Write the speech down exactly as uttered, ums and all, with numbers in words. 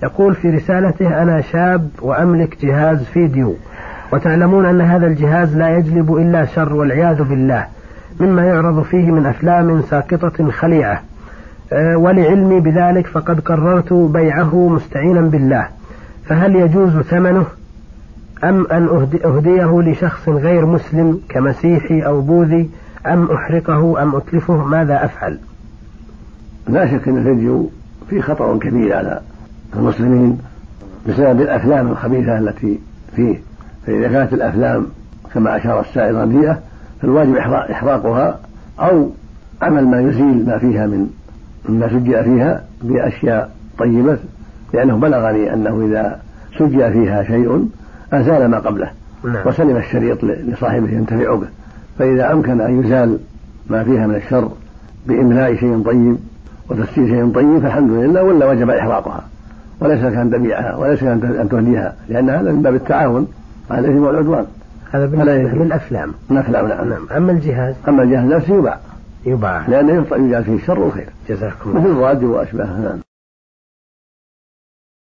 يقول في رسالته: أنا شاب وأملك جهاز فيديو، وتعلمون أن هذا الجهاز لا يجلب إلا شر والعياذ بالله، مما يعرض فيه من أفلام ساقطة خليعة، ولعلمي بذلك فقد قررت بيعه مستعينا بالله، فهل يجوز ثمنه أم أن أهديه لشخص غير مسلم كمسيحي أو بوذي، أم أحرقه أم أتلفه؟ ماذا أفعل؟ لا شك أن الفيديو فيه خطأ كبير على المسلمين بسبب الأفلام الخبيثة التي فيه، فإذا كانت الأفلام كما أشار السائل رديئة فالواجب إحراقها أو عمل ما يزيل ما فيها من ما سجل فيها بأشياء طيبة، لأنه بلغني أنه إذا سجل فيها شيء أزال ما قبله وسلم الشريط لصاحبه ينتفع به، فإذا أمكن أن يزال ما فيها من الشر بإملاء شيء طيب وتسجيل شيء طيب فالحمد لله، ولا وجب إحراقها، وليس كان تبيعها وليس كان أن تهديها، لأن هذا من باب التعاون على الإثم والعدوان. هذا بالنسبة للأفلام. الأفلام نعم. نعم. أما الجهاز أما الجهاز نفسه يباع يباع لأنه يجعل فيه الشر والخير، جزاكم الله. مثل الراديو وأشباهه.